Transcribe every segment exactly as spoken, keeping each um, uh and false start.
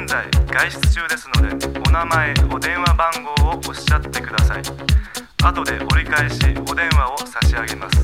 在外出中ですので、お名前、お電話番号をおっしゃってください。後で折り返しお電話を差し上げます。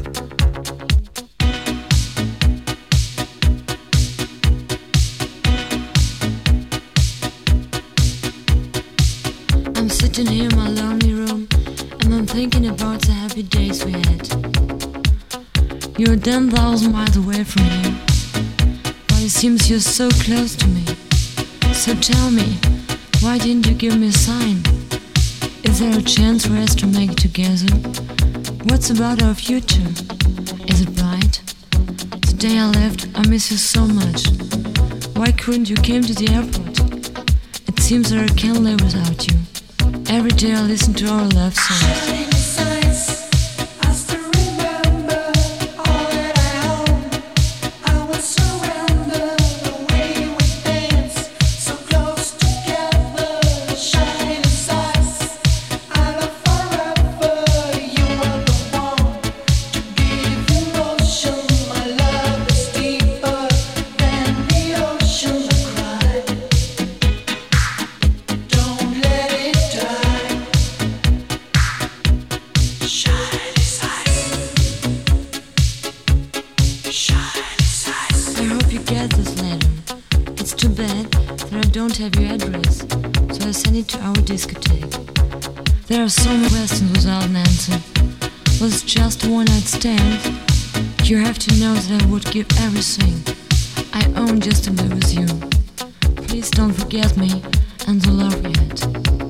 I'm sitting here in my lonely room, and I'm thinking about the happy days we had. You're ten thousand miles away from here, but it seems you're so close to me. So tell me, why didn't you give me a sign? Is there a chance for us to make it together? What's about our future? Is it bright? The day I left, I miss you so much. Why couldn't you came to the airport? It seems that I can't live without you. Every day I listen to our love songs. There are so many questions without an answer. Was it just a one-night stand? You have to know that I would give everything I own just to be with you. Please don't forget me and the love we had.